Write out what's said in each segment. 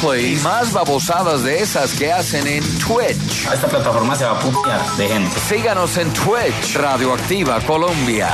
gameplays y más babosadas de esas que hacen en Twitch. Esta plataforma se va a putear de gente. Síganos en Twitch, Radioactiva Colombia.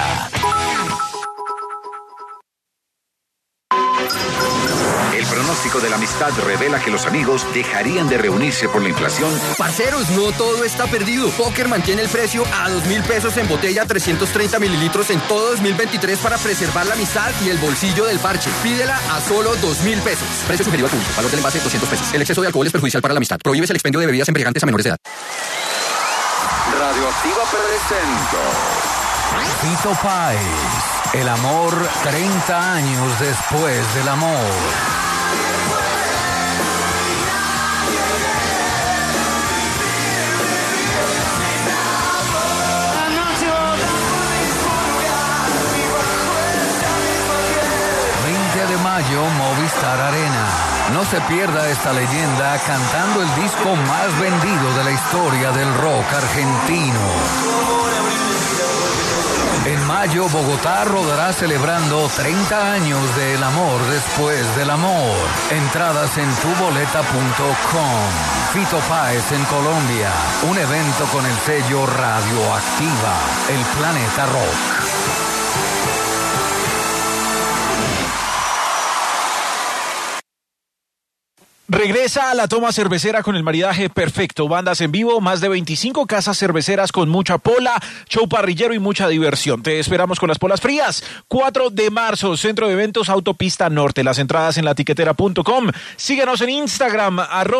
El pronóstico de la amistad revela que los amigos dejarían de reunirse por la inflación. Parceros, no todo está perdido. Póker mantiene el precio a 2.000 pesos en botella 330 mililitros en todo 2023 para preservar la amistad y el bolsillo del parche. Pídela a solo 2.000 pesos. Precio sugerido al público. Valor del envase 200 pesos. El exceso de alcohol es perjudicial para la amistad. Prohíbes el expendio de bebidas embriagantes a menores de edad. Radioactiva presenta Fito Páez. El amor 30 años después del amor. De mayo, Movistar Arena. No se pierda esta leyenda cantando el disco más vendido de la historia del rock argentino. En mayo, Bogotá rodará celebrando 30 años del amor después del amor. Entradas en tuboleta.com. Fito Páez en Colombia. Un evento con el sello Radioactiva. El Planeta Rock. Regresa a la toma cervecera con el maridaje perfecto. Bandas en vivo, más de 25 casas cerveceras con mucha pola, show parrillero y mucha diversión. Te esperamos con las polas frías. 4 de marzo, Centro de Eventos Autopista Norte. Las entradas en latiquetera.com. Síguenos en Instagram,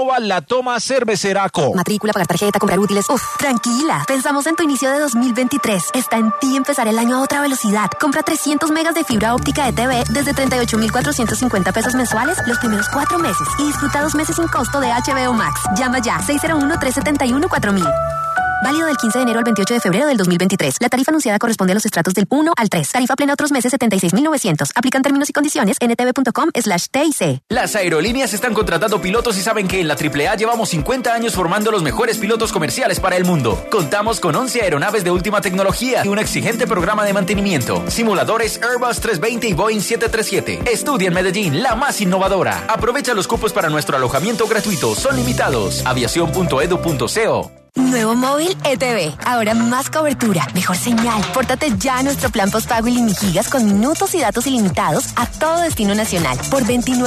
@latomacerveceraco. Matrícula, pagar tarjeta, comprar útiles. Tranquila. Pensamos en tu inicio de 2023. Está en ti empezar el año a otra velocidad. Compra 300 megas de fibra óptica de TV desde 38,450 pesos mensuales los primeros 4 meses y disfruta 2 meses sin costo de HBO Max. Llama ya, 601-371-4000. Válido del 15 de enero al 28 de febrero del 2023. La tarifa anunciada corresponde a los estratos del 1 al 3. Tarifa plena otros meses 76,900. Aplican términos y condiciones ntv.com/TIC. Las aerolíneas están contratando pilotos y saben que en la AAA llevamos 50 años formando los mejores pilotos comerciales para el mundo. Contamos con 11 aeronaves de última tecnología y un exigente programa de mantenimiento. Simuladores Airbus 320 y Boeing 737. Estudia en Medellín, la más innovadora. Aprovecha los cupos para nuestro alojamiento gratuito. Son limitados. Aviación.edu.co. Nuevo móvil ETV. Ahora más cobertura, mejor señal. Pórtate ya a nuestro plan postpago gigas con minutos y datos ilimitados a todo destino nacional por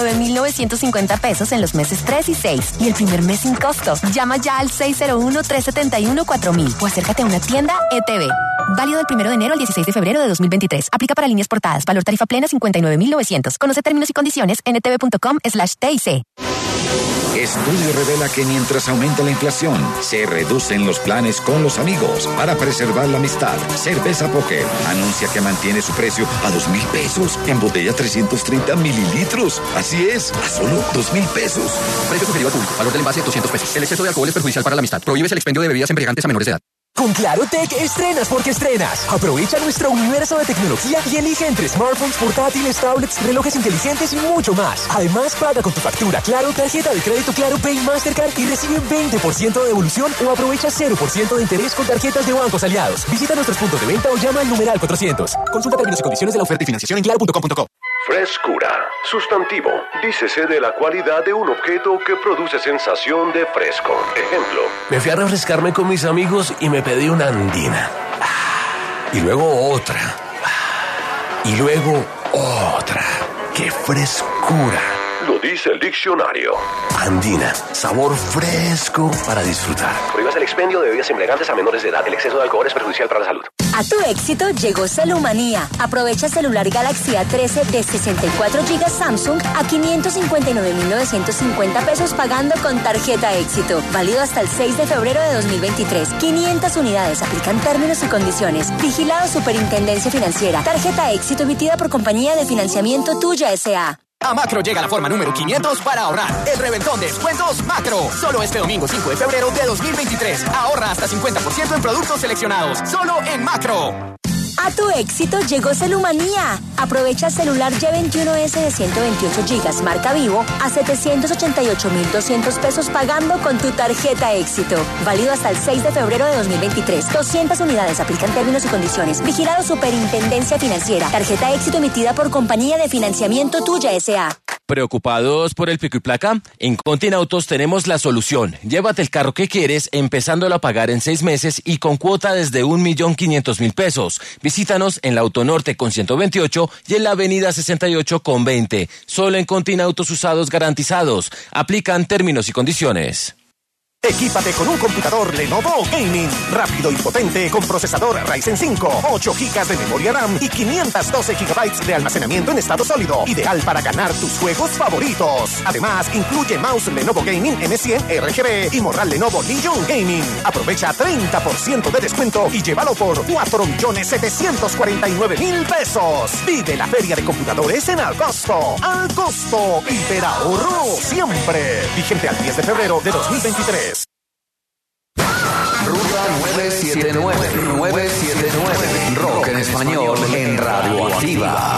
29,950 pesos en los meses 3 y 6 y el primer mes sin costo. Llama ya al 601-371-4000 o acércate a una tienda ETV. Válido del 1 de enero al 16 de febrero de 2023. Aplica para líneas portadas. Valor tarifa plena 59,900. Conoce términos y condiciones en ntv.com/TIC. Estudio revela que mientras aumenta la inflación, se reducen los planes con los amigos para preservar la amistad. Cerveza Póker anuncia que mantiene su precio a 2,000 pesos en botella 330 mililitros. Así es, a solo 2,000 pesos. Precio sugerido al público. Valor del envase 200 pesos. El exceso de alcohol es perjudicial para la amistad. Prohíbes el expendio de bebidas embriagantes a menores de edad. Con Clarotech estrenas porque estrenas. Aprovecha nuestro universo de tecnología y elige entre smartphones, portátiles, tablets, relojes inteligentes y mucho más. Además, paga con tu factura Claro, tarjeta de crédito Claro Pay Mastercard y recibe 20% de devolución o aprovecha 0% de interés con tarjetas de bancos aliados. Visita nuestros puntos de venta o llama al numeral 400. Consulta términos y condiciones de la oferta y financiación en claro.com.co. Frescura, sustantivo, dícese de la cualidad de un objeto que produce sensación de fresco. Ejemplo: me fui a refrescarme con mis amigos y me pedí una andina. Y luego otra. Y luego otra. ¡Qué frescura! Lo dice el diccionario. Andina, sabor fresco para disfrutar. Prohíbas el expendio de bebidas embriagantes a menores de edad. El exceso de alcohol es perjudicial para la salud. A tu éxito llegó Celumanía. Aprovecha celular Galaxy A13 de 64 GB Samsung a 559,950 pesos pagando con tarjeta éxito. Válido hasta el 6 de febrero de 2023. 500 unidades. Aplican términos y condiciones. Vigilado Superintendencia Financiera. Tarjeta éxito emitida por Compañía de Financiamiento Tuya S.A. A Macro llega la forma número 500 para ahorrar. El reventón de descuentos Macro. Solo este domingo 5 de febrero de 2023. Ahorra hasta 50% en productos seleccionados. Solo en Macro. A tu éxito llegó Celumanía. Aprovecha celular Y21S de 128 GB marca Vivo a 788,200 pesos pagando con tu tarjeta éxito. Válido hasta el 6 de febrero de 2023. 200 unidades. Aplican términos y condiciones. Vigilado Superintendencia Financiera. Tarjeta éxito emitida por Compañía de Financiamiento Tuya S.A. ¿Preocupados por el pico y placa? En Continautos tenemos la solución. Llévate el carro que quieres, empezándolo a pagar en 6 meses y con cuota desde 1.500.000 pesos. Visítanos en la Autonorte con 128 y en la Avenida 68 con 20. Solo en Continautos usados garantizados. Aplican términos y condiciones. Equípate con un computador Lenovo Gaming, rápido y potente con procesador Ryzen 5, 8 GB de memoria RAM y 512 GB de almacenamiento en estado sólido, ideal para ganar tus juegos favoritos. Además, incluye mouse Lenovo Gaming M100 RGB y morral Lenovo Legion Gaming. Aprovecha 30% de descuento y llévalo por 4.749.000 pesos. Pide la feria de computadores en Al Costo. Al Costo, hiperahorro siempre. Vigente al 10 de febrero de 2023. Ruta 979, rock en español en Radioactiva.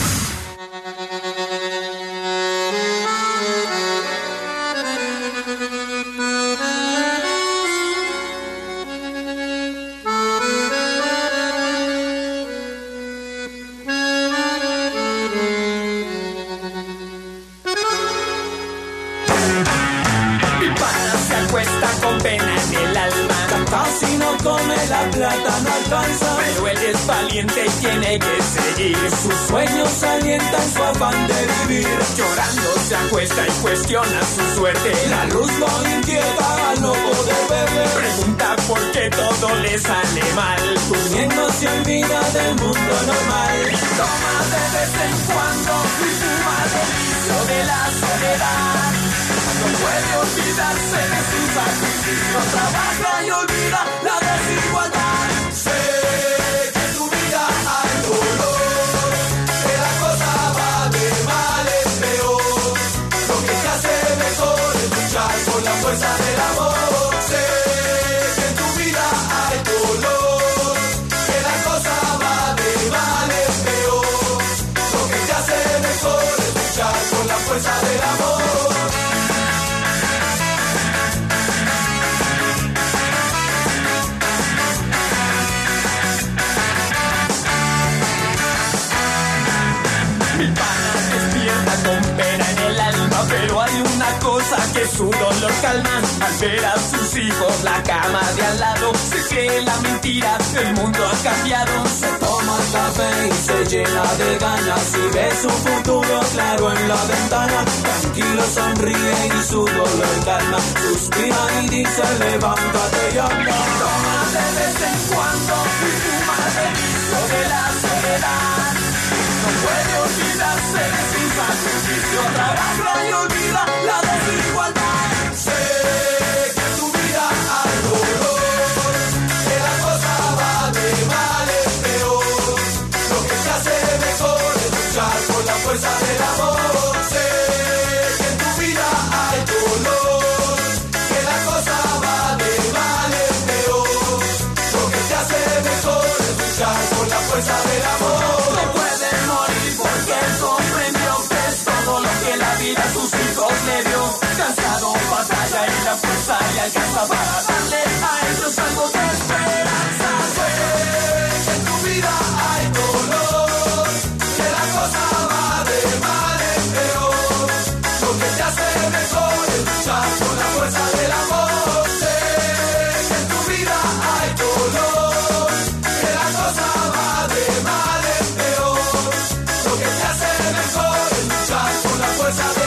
La plata no alcanza, pero él es valiente y tiene que seguir. Sus sueños alientan su afán de vivir. Llorando se acuesta y cuestiona su suerte. La luz lo inquieta al no poder beber. Pregunta por qué todo le sale mal. Durmiendo se olvida del mundo normal. Toma de vez en cuando y fuma delicio de la soledad. No puede olvidarse de su sacrificio. Trabaja y olvida la desigualdad. Sé que en tu vida hay dolor, que la cosa va de mal en peor. Lo que te hace mejor es luchar con la fuerza del amor. Sé que en tu vida hay dolor, que la cosa va de mal en peor. Lo que te hace mejor es luchar con la fuerza del amor. Con pena en el alma, pero hay una cosa que su dolor calma. Al ver a sus hijos la cama de al lado, sé que la mentira, el mundo ha cambiado. Se toma el café y se llena de ganas y ve su futuro claro en la ventana. Tranquilo sonríe y su dolor calma. Suspira y dice levántate y anda. Toma de vez en cuando y fuma delicio de la soledad. No puede olvidarse de su sacrificio, trabaja y olvida la desigualdad. Sé que en tu vida hay dolor, que la cosa va de mal en peor. Lo que te hace mejor es luchar con la fuerza del amor. Sé que en tu vida hay dolor, que la cosa va de mal en peor. Lo que te hace mejor es luchar con la fuerza del amor. A sus hijos le dio, cansado batalla y la fuerza le alcanza para darle a ellos algo de esperanza. Sé que en tu vida hay dolor, que la cosa va de mal en peor. Lo que te hace mejor es luchar con la fuerza del amor. Sé que en tu vida hay dolor, que la cosa va de mal en peor. Lo que te hace mejor es luchar con la fuerza del amor.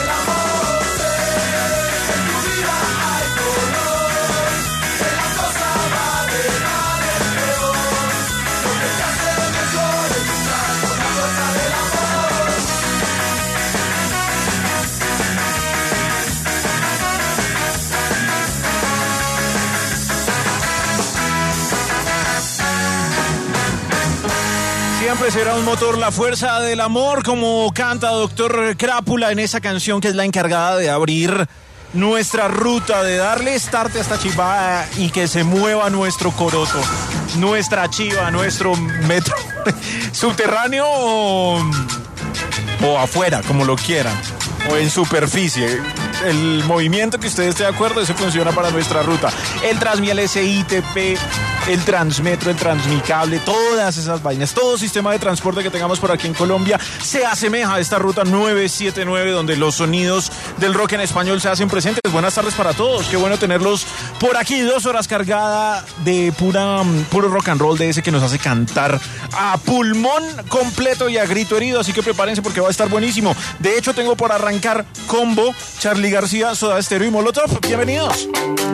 Siempre será un motor la fuerza del amor, como canta Doctor Crápula en esa canción que es la encargada de abrir nuestra ruta, de darle start a esta chivada y que se mueva nuestro coroto, nuestra chiva, nuestro metro subterráneo o afuera, como lo quieran, o en superficie. el movimiento que usted esté de acuerdo, eso funciona para nuestra ruta. El Transmiel SITP, el Transmetro, el Transmicable, todas esas vainas, todo sistema de transporte que tengamos por aquí en Colombia se asemeja a esta ruta 979, donde los sonidos del rock en español se hacen presentes. Buenas tardes para todos, qué bueno tenerlos por aquí, 2 horas cargada de puro rock and roll, de ese que nos hace cantar a pulmón completo y a grito herido, así que prepárense porque va a estar buenísimo. De hecho, tengo por arrancar combo, Charly García, Soda Stereo y Molotov. Bienvenidos.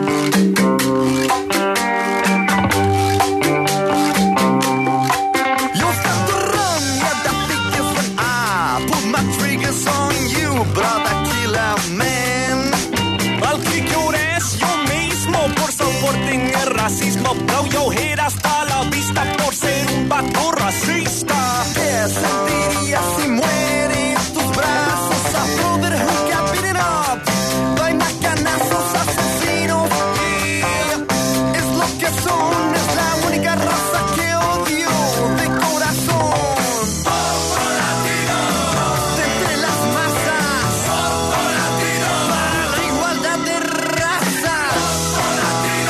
Racismo, blow your head hasta la vista por ser un vato racista. ¿Qué sentirías si mueren tus brazos? A brotherhood got beaten up by macanazos asesinos. Yeah. Es lo que son, es la única raza que odio de corazón. Popo latino, de entre las masas. Popo latino, para la igualdad de razas. Popo latino.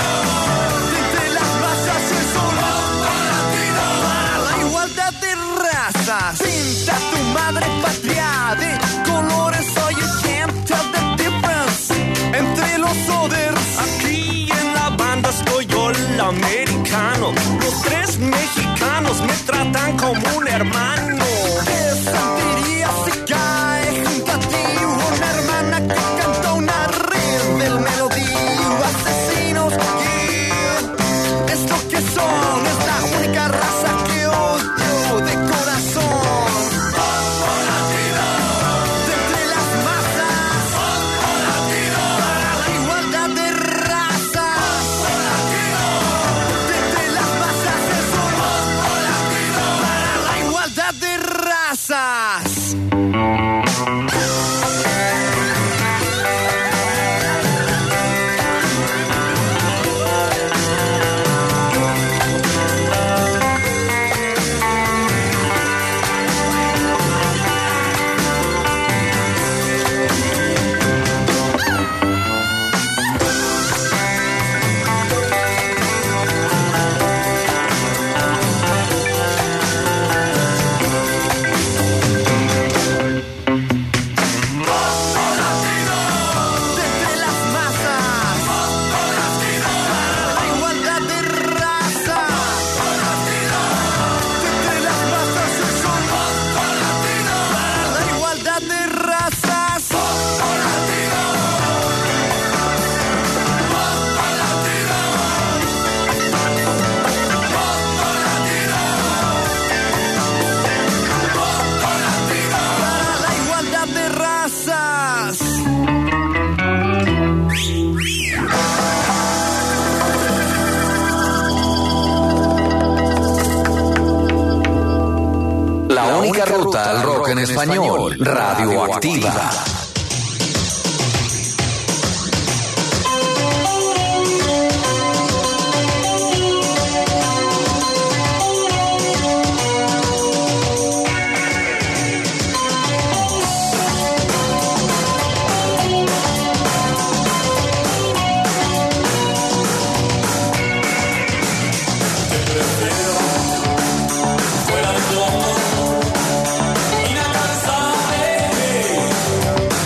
Pinta tu madre patria de colores, so you can't tell the difference entre los others. Aquí en la banda estoy yo, el americano. Los 3 mexicanos me tratan como un hermano. ¿Qué sentirías si cae junto a ti una hermana que canta una red del melodío? Asesinos, yeah. Es lo que son, es la única raza que odio de corazón. Popo latino, de entre las masas. Popo latino, para la igualdad de razas. Popo latino, de entre las masas es un popo latino, para la igualdad de razas. La única ruta al rock en español, Radioactiva. Fuera de todo, inalcanzable.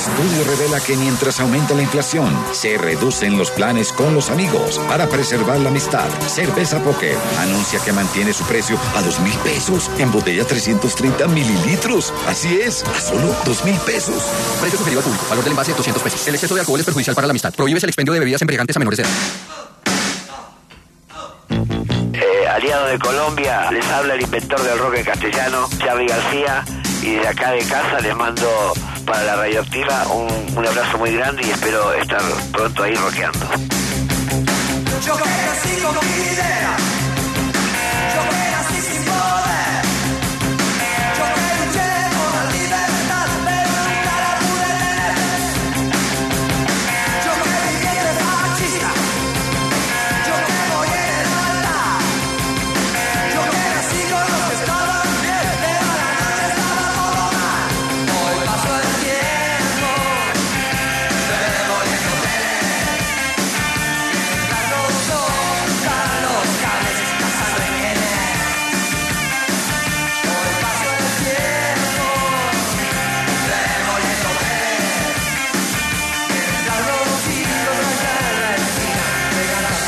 Estudio revela que mientras aumenta la inflación, se reducen los planes con los amigos para preservar la amistad. Cerveza Póker anuncia que mantiene su precio a 2,000 pesos en botella 330 mililitros. Así es, a solo 2,000 pesos. Precio sugerido al público. Valor del envase 200 pesos. El exceso de alcohol es perjudicial para la amistad. Prohíbes el expendio de bebidas embriagantes a menores de edad. Aliado de Colombia, les habla el inventor del rock en castellano, Charly García, y de acá de casa les mando para la radioactiva un abrazo muy grande y espero estar pronto ahí rockeando. Yo que nací con mi idea, yo que nací sin poder, yo que luché por la libertad, pero nunca la pude tener. Yo que viví entre fascista, yo que voy en el altar, yo que nací con los que estaban bien, pero a la noche estaba todo mal. Hoy pasó el tiempo, revolviéndome. Los cables escasan de viene. Hoy pasó el tiempo, revolviéndome. Mientras los chicos allá en la esquina pegan las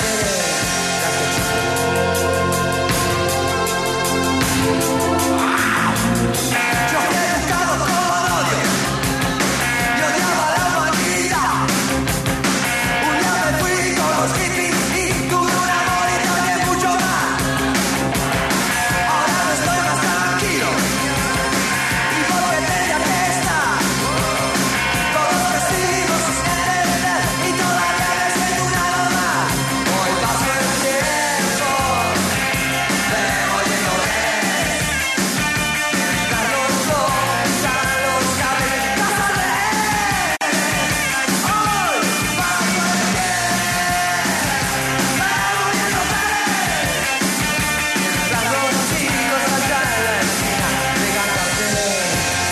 Yo que he buscado con odio y odiaba la humanidad. Un día me fui con los hippies y tuve un amor y también mucho más. Ahora no estoy más tranquilo y porque tenía que estar. Todos crecimos sin entender y todavía me siento una mamá. Hoy pasó el tiempo, revolviéndome. Mientras los dos ya los cables escasan de. Hoy pasó el Mientras los chicos allá en la esquina pegan carteles.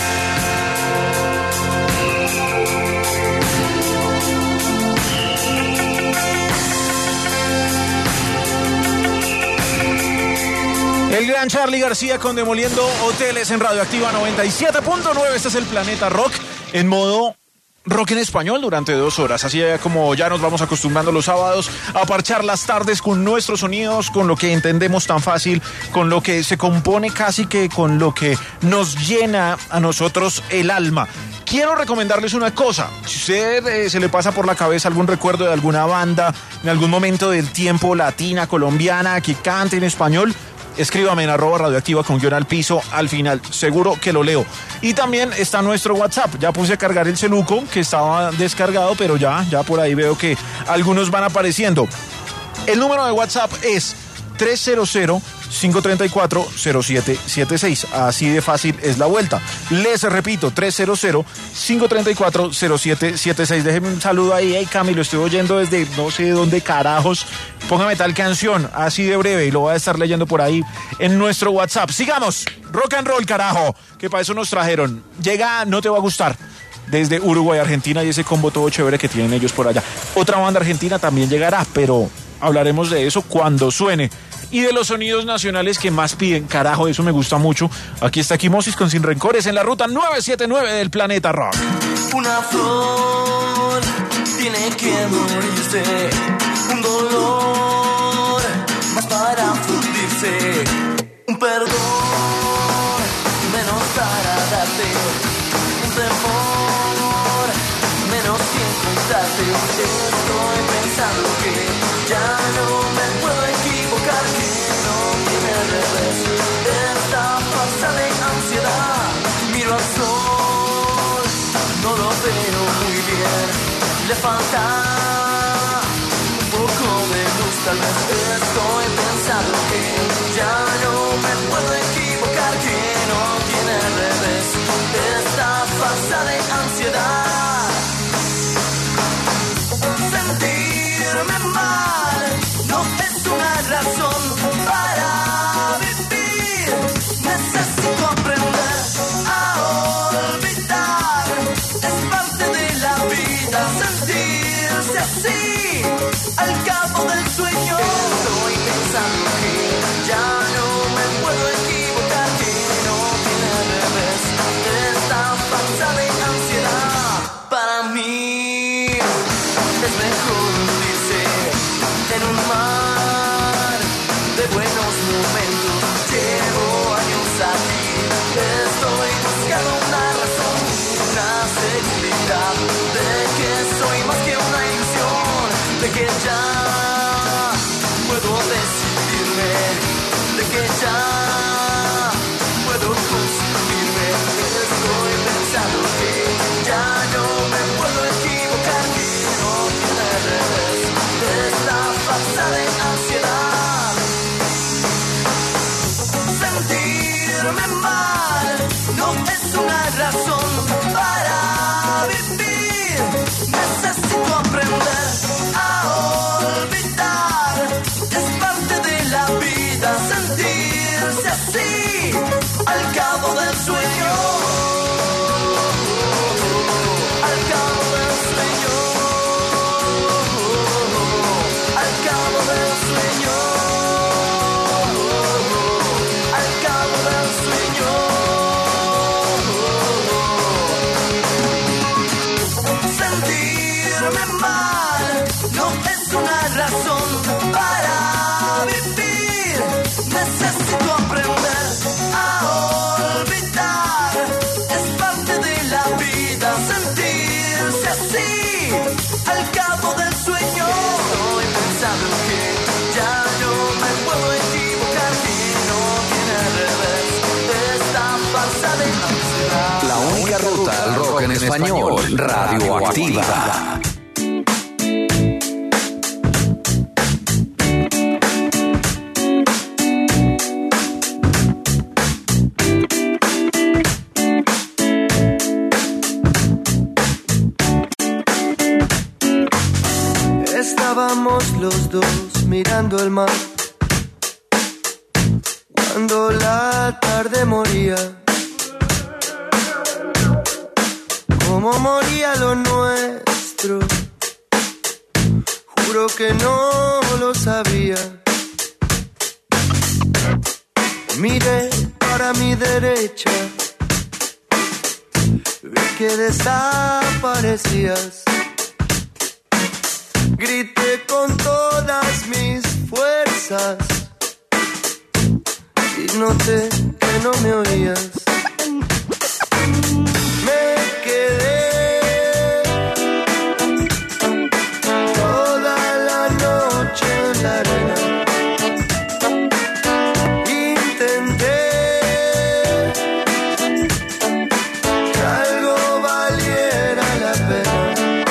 El gran Charly García con Demoliendo Hoteles en Radioactiva 97.9. Este es el Planeta Rock en modo rock en español durante 2 horas. Así como ya nos vamos acostumbrando los sábados a parchar las tardes con nuestros sonidos, con lo que entendemos tan fácil, con lo que se compone casi que con lo que nos llena a nosotros el alma. Quiero recomendarles una cosa. Si usted se le pasa por la cabeza algún recuerdo de alguna banda en algún momento del tiempo latina, colombiana, que cante en español, escríbame en @radioactiva con guión al piso al final, seguro que lo leo. Y también está nuestro WhatsApp, ya puse a cargar el celuco que estaba descargado, pero ya por ahí veo que algunos van apareciendo. El número de WhatsApp es 300-534-0776, así de fácil es la vuelta. Les repito, 300-534-0776. Déjenme un saludo ahí. Hey, Cami, lo estoy oyendo desde no sé dónde carajos. Póngame tal canción, así de breve, y lo voy a estar leyendo por ahí en nuestro WhatsApp. Sigamos, rock and roll, carajo, que para eso nos trajeron. Llega No Te Va a Gustar, desde Uruguay, Argentina, y ese combo todo chévere que tienen ellos por allá. Otra banda argentina también llegará, pero hablaremos de eso cuando suene. Y de los sonidos nacionales que más piden, carajo, eso me gusta mucho. Aquí está Quimosis con Sin Rencores en la ruta 979 del Planeta Rock. Una flor tiene que morirse, un dolor más para fundirse, un perdón menos para darte, un temor menos que encontrarte. Estoy pensando que ya no me puedo equivocar, que no tiene revés esta falsa de ansiedad. Miro al sol, no lo veo muy bien, le falta un poco de luz, tal vez. Estoy pensando que ya no me puedo equivocar, que no tiene revés esta falsa de ansiedad. Sentirme mal no es una razón para vivir. Necesito aprender a olvidar, es parte de la vida sentirse así al cabo del sueño. Estoy pensando que es mejor hundirse en un mar de buenos momentos. Llevo años aquí, estoy buscando una razón, una seguridad de que soy más que una ilusión, de que ya puedo decidirme, de que ya puedo construirme. Estoy pensando que ya no me puedo equivocar, que no tiene revés de esta falsa de ansiedad. Sentirme mal no es una razón para vivir. Necesito aprender a olvidar. Es parte de la vida sentirse así al cabo del sueño. Al cabo del sueño. Al cabo del sueño. Al cabo del sueño. Sentirme mal no es una razón para vivir. Necesito aprender a olvidar. Es parte de la vida sentirse así al cabo del sueño. Estoy pensando que ya no me puedo equivocar, que no tiene revés esta falsa de ansiedad. La única ruta al rock en español, Radioactiva. Estábamos los dos mirando el mar cuando la tarde moría. Como moría lo nuestro, juro que no lo sabía. Miré para mi derecha, vi que desaparecías. Grité con todas mis fuerzas y noté que no me oías. Me quedé toda la noche en la arena. Intenté que algo valiera la pena.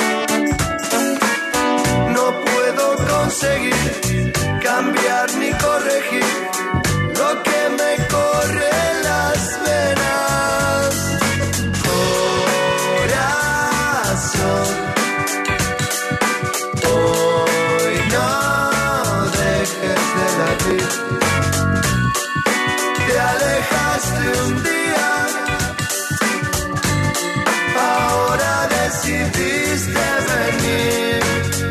No puedo conseguir cambiar ni corregir lo que me corre en las venas. Corazón, hoy no dejes de latir. Te alejaste un día, ahora decidiste venir.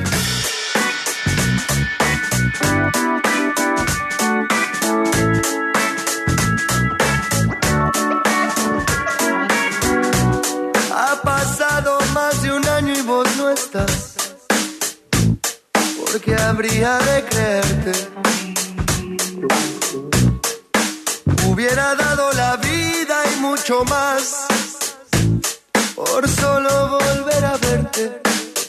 Ha pasado más de un año y vos no estás. ¿Por qué habría de creerte? Hubiera dado la vida y mucho más por solo volver a verte.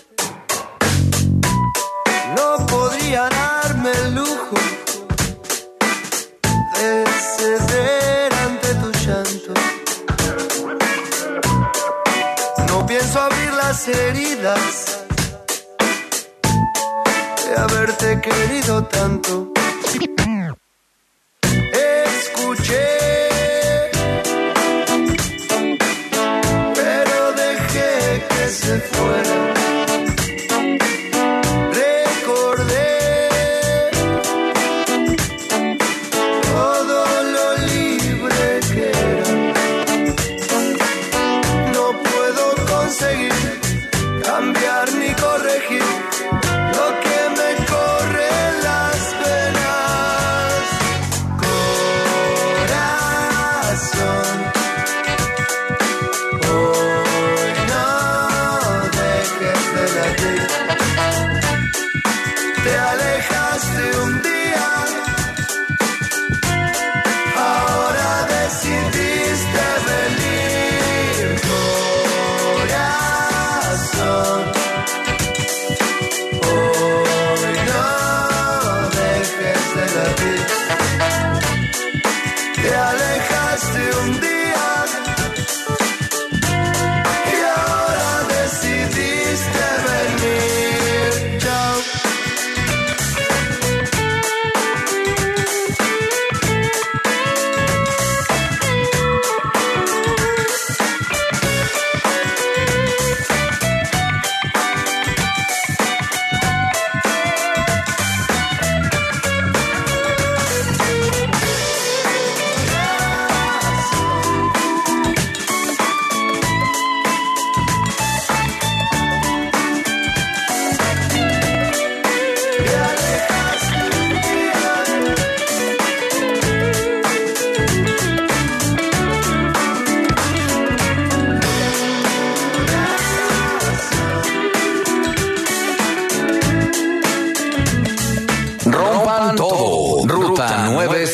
No podría darme el lujo de ceder ante tu llanto. No pienso abrir las heridas de haberte querido tanto. Escuché, pero dejé que se fuera. Recordé todo lo libre que era. No puedo conseguir cambiar ni corregir lo que me corre en las venas. Corazón, hoy no dejes de latir.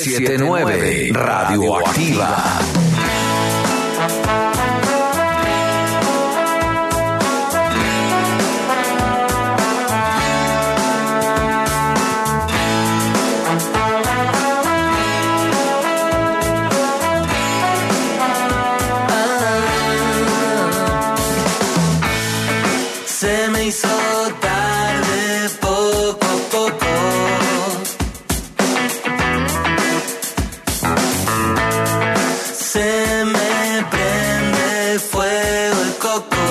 979 Radioactiva. Se me hizo tarde poco a poco. Se me prende fuego el coco.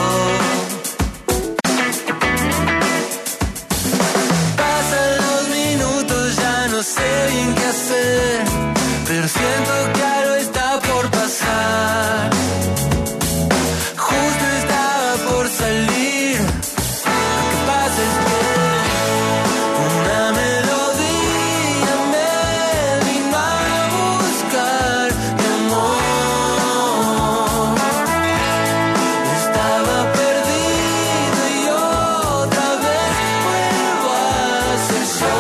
Pasan los minutos, ya no sé bien qué hacer, pero siento que algo está por pasar. Justo estaba por salir. Una melodía me vino a buscar, mi amor. Estaba perdido y otra vez vuelvo a ser yo.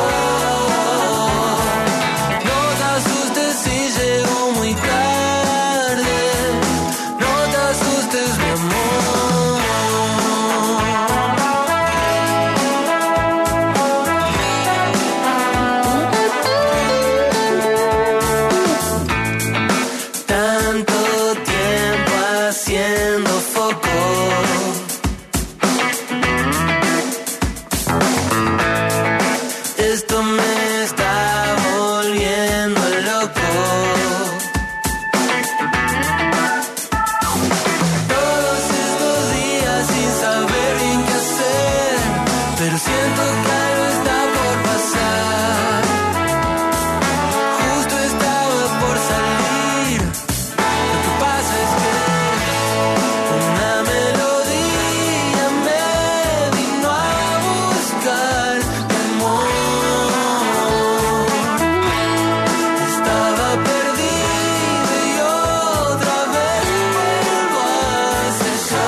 No te asustes si llego muy tarde, no te asustes, mi amor. Tanto tiempo haciendo foco. Esto me está volviendo loco. Todos estos días sin saber bien qué hacer, pero siento que algo está por pasar. Justo estaba por salir. Lo que pasa es que una melodía me vino a buscar, mi amor. Estaba perdido y otra vez vuelvo a ser yo.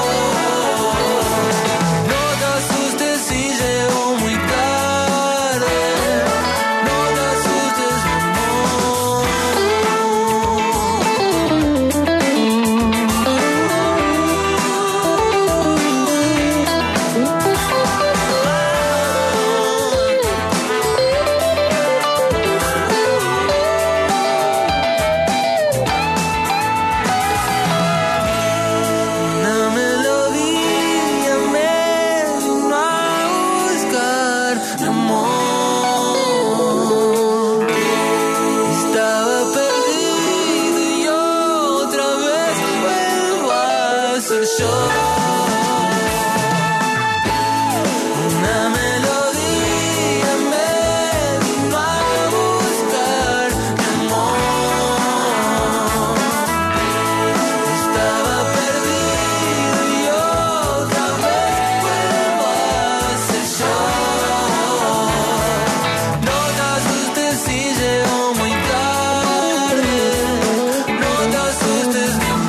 No te asustes si llego muy tarde, no te asustes, mi Una melodía me vino a buscar, mi amor. Estaba perdido y otra vez vuelvo a ser yo. Una melodía me vino a buscar, mi amor. Estaba perdido y otra vez vuelvo a ser yo. No te asustes si llego muy tarde, no te asustes, mi amor.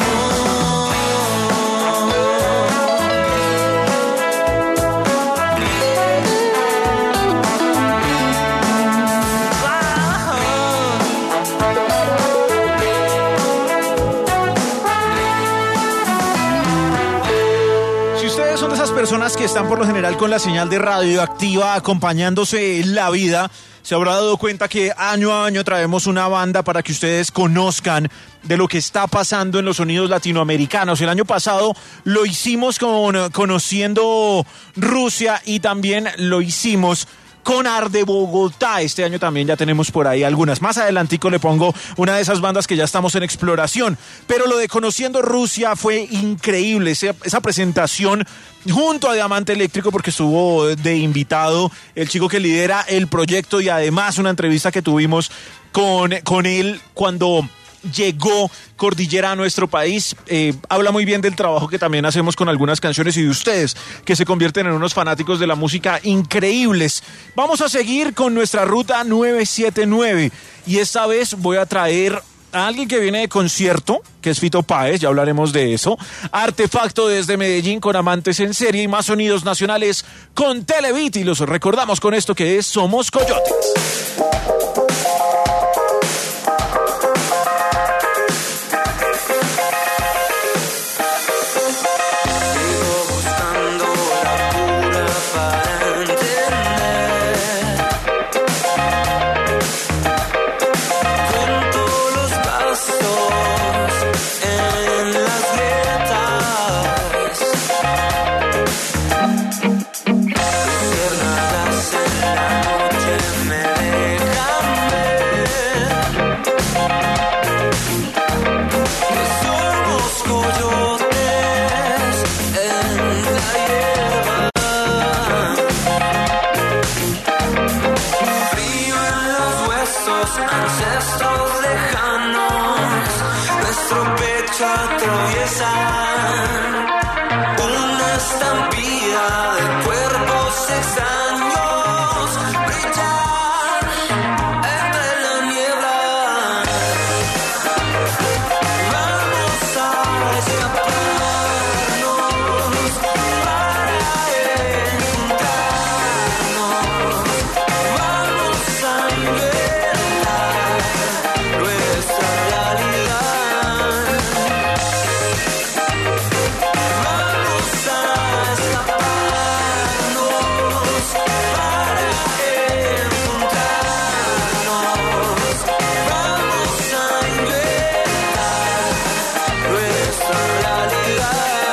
Si ustedes son de esas personas que están por lo general con la señal de Radioactiva acompañándose en la vida, se habrá dado cuenta que año a año traemos una banda para que ustedes conozcan de lo que está pasando en los sonidos latinoamericanos. El año pasado lo hicimos conociendo Rusia y también lo hicimos con Arde Bogotá. Este año también ya tenemos por ahí algunas. Más adelantico le pongo una de esas bandas que ya estamos en exploración. Pero lo de Conociendo Rusia fue increíble. Esa presentación junto a Diamante Eléctrico, porque estuvo de invitado el chico que lidera el proyecto, y además una entrevista que tuvimos con él cuando llegó Cordillera a nuestro país. Habla muy bien del trabajo que también hacemos con algunas canciones y de ustedes, que se convierten en unos fanáticos de la música increíbles. Vamos a seguir con nuestra ruta 979 y esta vez voy a traer a alguien que viene de concierto, que es Fito Páez, ya hablaremos de eso. Artefacto desde Medellín con Amantes en Serie y más sonidos nacionales con Televit, y los recordamos con esto que es Somos Coyotes. belleza, una estampida de cuerpos extraños brillar entre la niebla. Vamos a escaparnos para encontrarnos. Vamos a inventar nuestra realidad. Vamos a escaparnos para encontrarnos. Vamos a inventar nuestra realidad.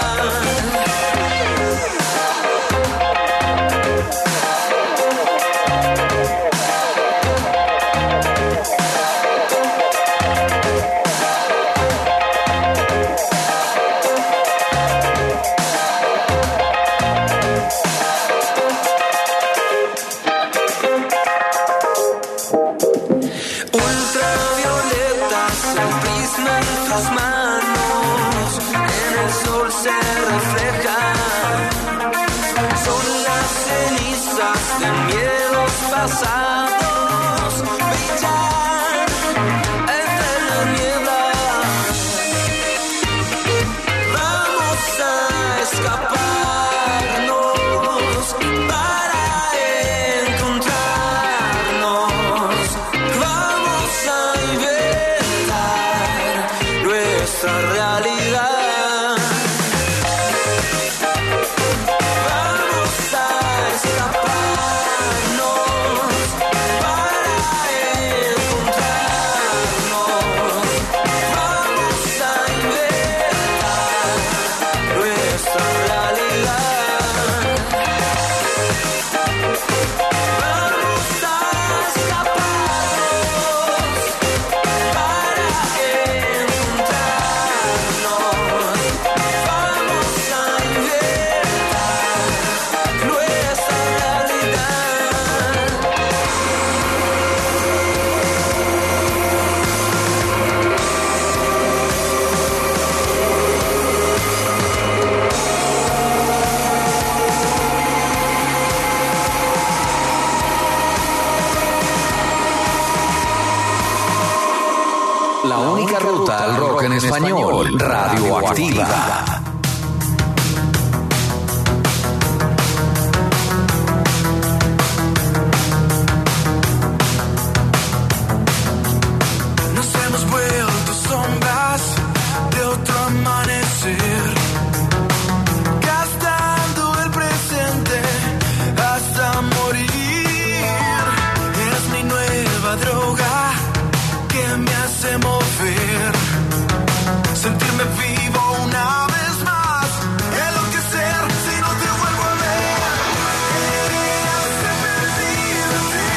Ultravioletas, el prisma en tus manos, en el sol se reflejan. Son las cenizas de miedos pasados, brillan entre la niebla. Vamos a escaparnos para encontrarnos. Vamos a inventar nuestra realidad. Vamos a escaparnos para encontrarnos. Vamos a inventar nuestra realidad. Vamos a escaparnos para encontrarnos. Vamos a inventar nuestra realidad. La única ruta al rock en español, Radioactiva. Nos hemos vuelto sombras de otro amanecer, gastando el presente hasta morir. Es mi nueva droga que me hace mover, sentirme vivo una vez más, enloquecer si no te vuelvo a ver. He perdido en ti.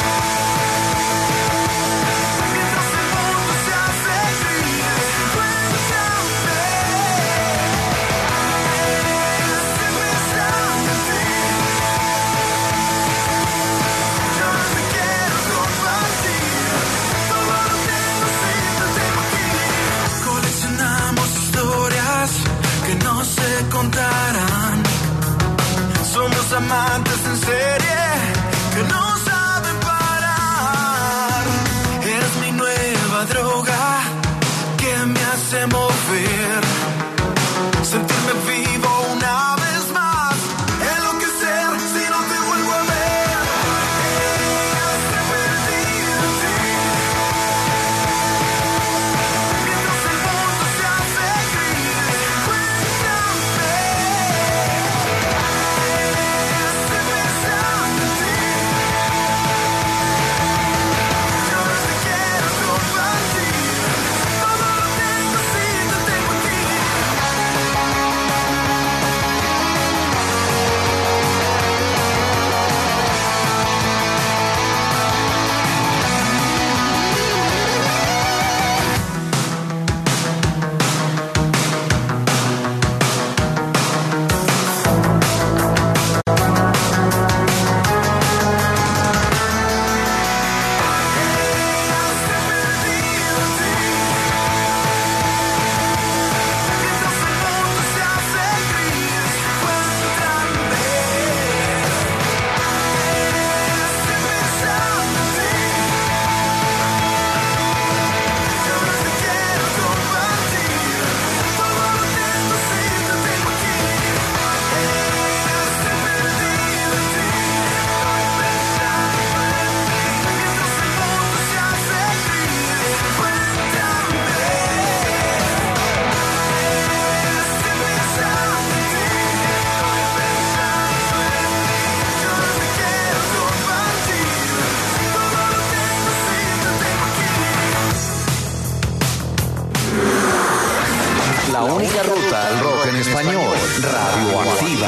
Mientras el mundo se hace gris, cuéntame. Estoy pensando en ti. Yo no te quiero compartir, todo lo tengo siempre tengo aquí. Coleccionamos historias que no se contarán. Somos amantes en serie que no saben parar. Eres mi nueva droga que me hace mover, sentirme vivo una vez más, enloquecer si no te vuelvo a ver. Estoy perdido en ti. Mientras el mundo se hace gris, cuéntame. Estoy pensando en ti. español, Radioactiva.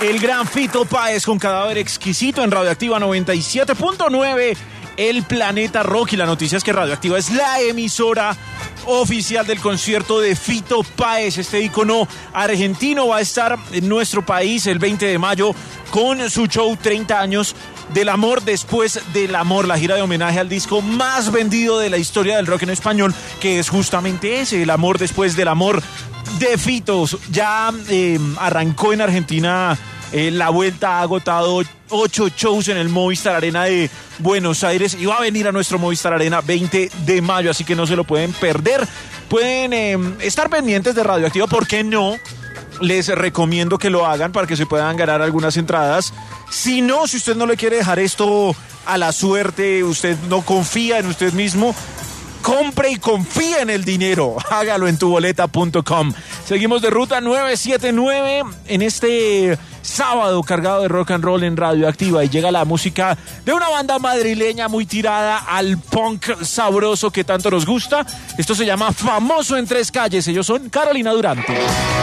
El gran Fito Páez con Cadáver Exquisito en Radioactiva 97.9, el Planeta Rock. Y la noticia es que Radioactiva es la emisora oficial del concierto de Fito Páez. Este ícono argentino va a estar en nuestro país el 20 de mayo con su show 30 años del amor después del amor, la gira de homenaje al disco más vendido de la historia del rock en español, que es justamente ese, El amor después del amor de Fitos. Ya arrancó en Argentina la vuelta, ha agotado 8 shows en el Movistar Arena de Buenos Aires y va a venir a nuestro Movistar Arena 20 de mayo, así que no se lo pueden perder. Pueden estar pendientes de Radioactiva, ¿por qué no? Les recomiendo que lo hagan para que se puedan ganar algunas entradas. Si no, si usted no le quiere dejar esto a la suerte, usted no confía en usted mismo, compre y confía en el dinero. Hágalo en tuboleta.com. Seguimos de ruta 979 en este sábado cargado de rock and roll en Radioactiva, y llega la música de una banda madrileña muy tirada al punk sabroso que tanto nos gusta. Esto se llama Famoso en Tres Calles. Ellos son Carolina Durante.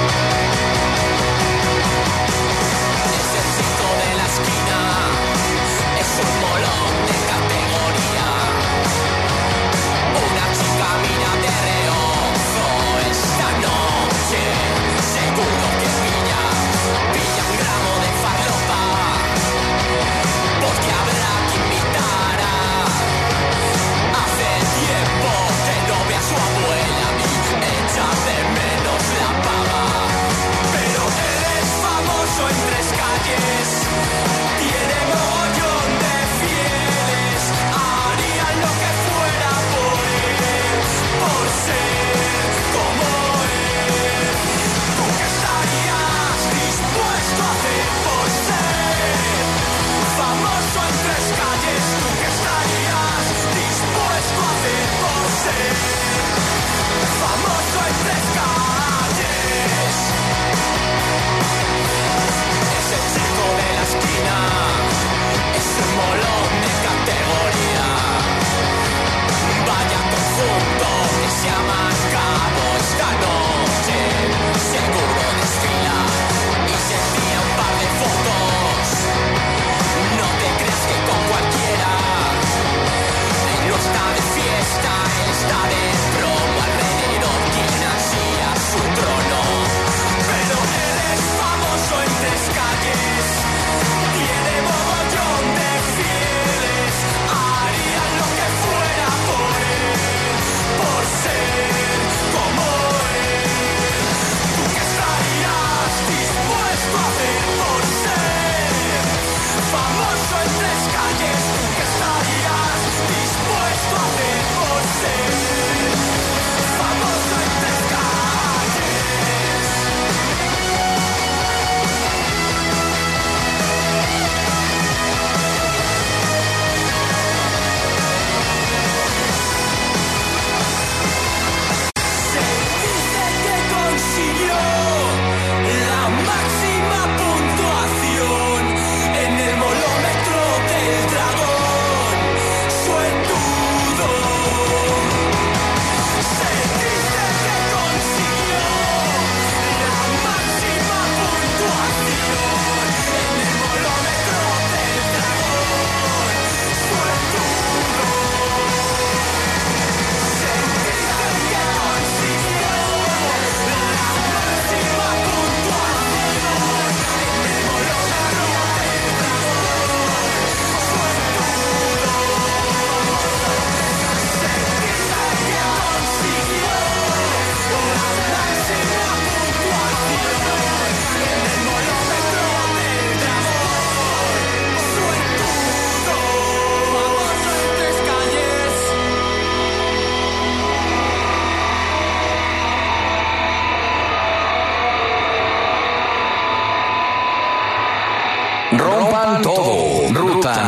Rompan todo. Ruta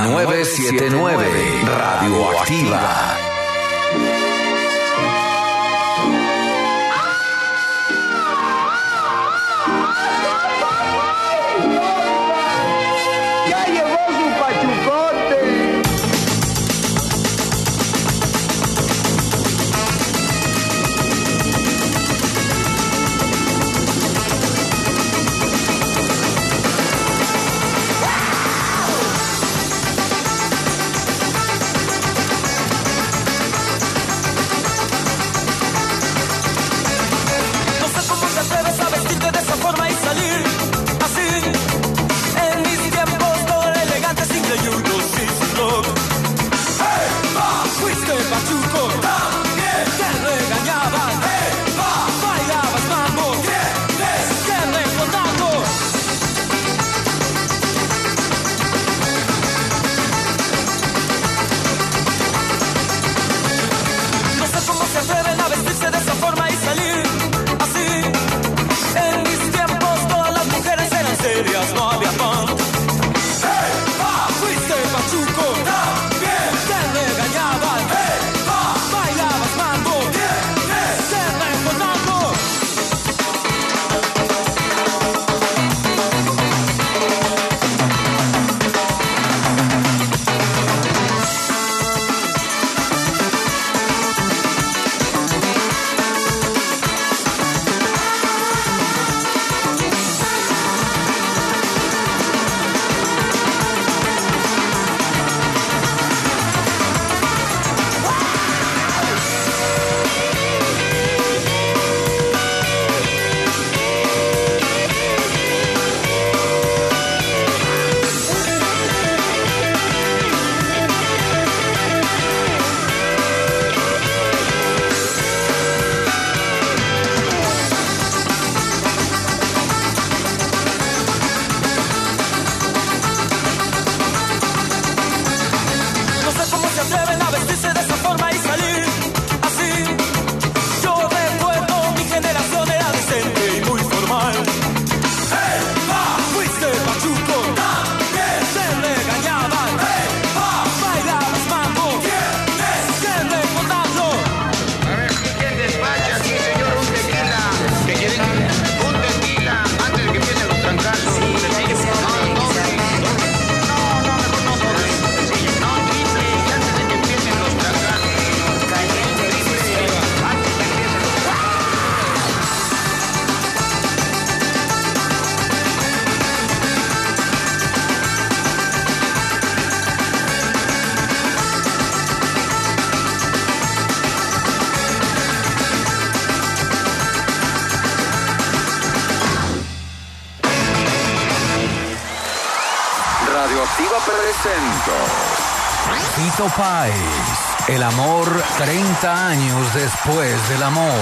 979. Radioactiva. ¡Ya llegó su pachucote! Radioactiva presentó Fito Páez, el amor 30 años después del amor.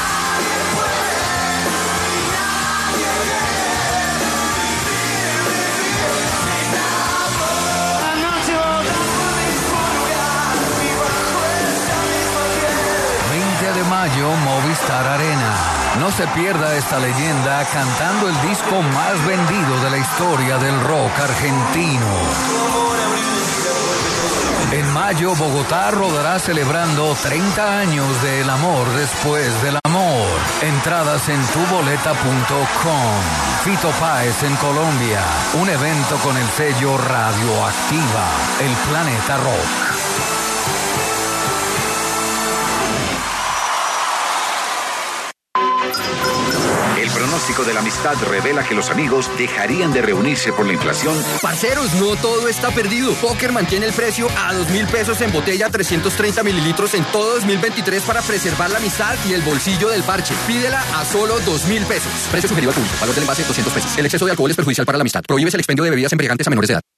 De mayo, Movistar Arena. No se pierda esta leyenda cantando el disco más vendido de la historia del rock argentino. En mayo, Bogotá rodará celebrando 30 años del amor después del amor. Entradas en tuboleta.com. Fito Páez en Colombia. Un evento con el sello Radioactiva, el planeta rock. El pronóstico de la amistad revela que los amigos dejarían de reunirse por la inflación. Parceros, no todo está perdido. Póker mantiene el precio a 2.000 pesos en botella 330 mililitros en todo 2023 para preservar la amistad y el bolsillo del parche. Pídela a solo 2.000 pesos. Precio sugerido al público. Valor del envase 200 pesos. El exceso de alcohol es perjudicial para la amistad. Prohíbes el expendio de bebidas embriagantes a menores de edad.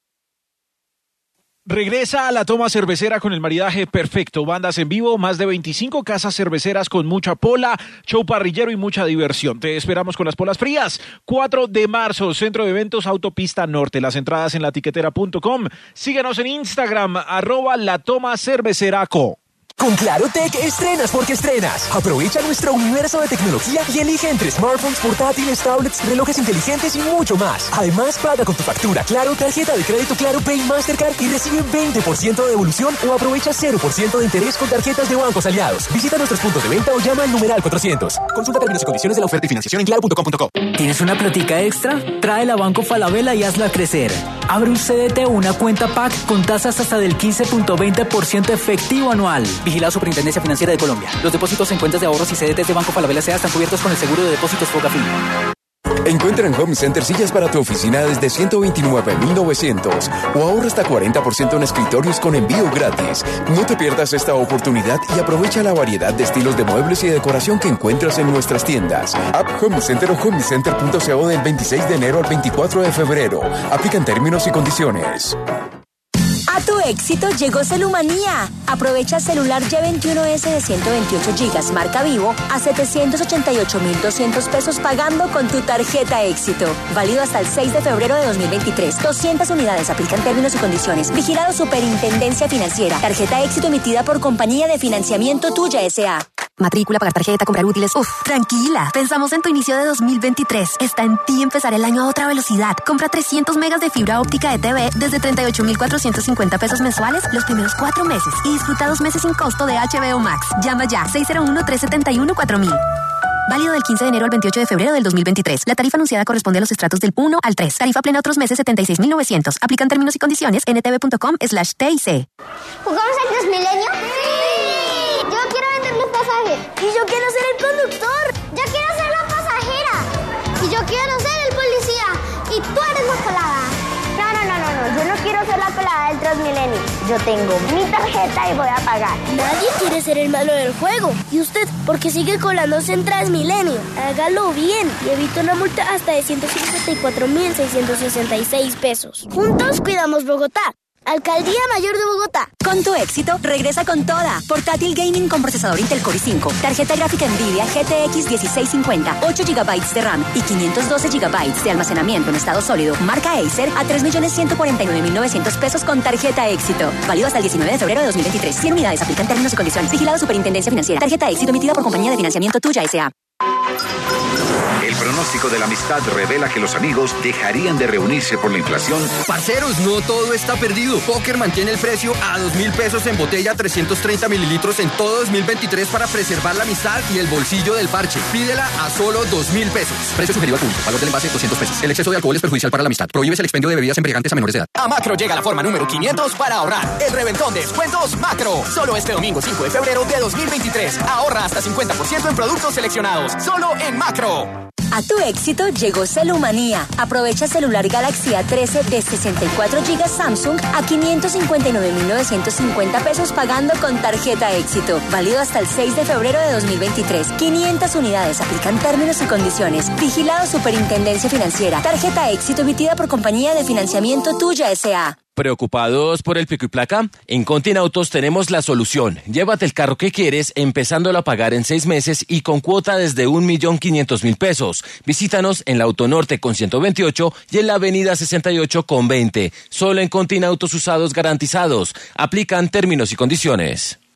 Regresa a la toma cervecera con el maridaje perfecto. Bandas en vivo, más de 25 casas cerveceras con mucha pola, show parrillero y mucha diversión. Te esperamos con las polas frías. 4 de marzo, Centro de Eventos Autopista Norte. Las entradas en latiquetera.com. Síguenos en Instagram, @latomacerveceraco. Con Claro Tech estrenas porque estrenas. Aprovecha nuestro universo de tecnología y elige entre smartphones, portátiles, tablets, relojes inteligentes y mucho más. Además, paga con tu factura Claro, tarjeta de crédito Claro Pay Mastercard y recibe 20% de devolución o aprovecha 0% de interés con tarjetas de bancos aliados. Visita nuestros puntos de venta o llama al numeral 400. Consulta términos y condiciones de la oferta y financiación en claro.com.co. ¿Tienes una plática extra? Tráela a Banco Falabella y hazla crecer. Abre un CDT o una cuenta PAC con tasas hasta del 15.20% efectivo anual. Vigilado Superintendencia Financiera de Colombia. Los depósitos en cuentas de ahorros y CDTs de Banco Falabella S.A. están cubiertos con el seguro de depósitos Fogafín. Encuentra en Home Center sillas para tu oficina desde $129,900 o ahorra hasta 40% en escritorios con envío gratis. No te pierdas esta oportunidad y aprovecha la variedad de estilos de muebles y decoración que encuentras en nuestras tiendas. App Home Center o homecenter.co del 26 de enero al 24 de febrero. Aplican términos y condiciones. A tu éxito llegó Celumanía. Aprovecha celular Y21S de 128 GB marca Vivo a 788.200 pesos pagando con tu tarjeta Éxito. Válido hasta el 6 de febrero de 2023. 200 unidades. Aplican términos y condiciones. Vigilado Superintendencia Financiera. Tarjeta Éxito emitida por Compañía de Financiamiento Tuya S.A. Matrícula, pagar tarjeta, comprar útiles. Tranquila. Pensamos en tu inicio de 2023. Está en ti empezar el año a otra velocidad. Compra 300 megas de fibra óptica de TV desde 38.450 pesos mensuales los primeros 4 meses y disfruta 2 meses sin costo de HBO Max. Llama ya 601-371-4000. Válido del 15 de enero al 28 de febrero del 2023. La tarifa anunciada corresponde a los estratos del 1 al 3. Tarifa plena otros meses 76.900. Aplican términos y condiciones ntv.com/TIC. ¿Jugamos al Transmilenio? ¡Sí! Yo quiero vender los pasajes. Y yo quiero ser el conductor. Yo quiero ser la pasajera. Y yo quiero ser el policía. Y tú eres la pelada. No. Yo no quiero ser la pelada del Transmilenio. Yo tengo mi tarjeta y voy a pagar. Nadie quiere ser el malo del juego. ¿Y usted por qué sigue colándose en Transmilenio? Hágalo bien y evite una multa hasta de 154.666 pesos. Juntos cuidamos Bogotá. Alcaldía Mayor de Bogotá. Con tu éxito, regresa con toda. Portátil gaming con procesador Intel Core i5. Tarjeta gráfica Nvidia GTX 1650. 8 GB de RAM y 512 GB de almacenamiento en estado sólido. Marca Acer a 3.149.900 pesos con tarjeta Éxito. Válido hasta el 19 de febrero de 2023. 100 unidades. Aplican términos y condiciones. Vigilado Superintendencia Financiera. Tarjeta Éxito emitida por Compañía de Financiamiento Tuya S.A. El pronóstico de la amistad revela que los amigos dejarían de reunirse por la inflación. Parceros, no todo está perdido. Póker mantiene el precio a 2.000 pesos en botella 330 mililitros en todo 2023 para preservar la amistad y el bolsillo del parche. Pídela a solo 2.000 pesos. Precio sugerido al público. Valor del envase 200 pesos. El exceso de alcohol es perjudicial para la amistad. Prohíbes el expendio de bebidas embriagantes a menores de edad. A Macro llega la forma número 500 para ahorrar. El reventón de descuentos Macro. Solo este domingo 5 de febrero de 2023. Ahorra hasta 50% en productos seleccionados. Solo en Macro. A tu éxito llegó Celumanía. Aprovecha celular Galaxy A13 de 64 GB Samsung a 559.950 pesos pagando con tarjeta éxito. Válido hasta el 6 de febrero de 2023. 500 unidades. Aplican términos y condiciones. Vigilado Superintendencia Financiera. Tarjeta éxito emitida por Compañía de Financiamiento Tuya S.A. ¿Preocupados por el pico y placa? En Continautos tenemos la solución. Llévate el carro que quieres empezándolo a pagar en 6 meses y con cuota desde 1.500.000 pesos. Visítanos en la Autonorte con 128 y en la Avenida 68 con 20. Solo en Continautos usados garantizados. Aplican términos y condiciones.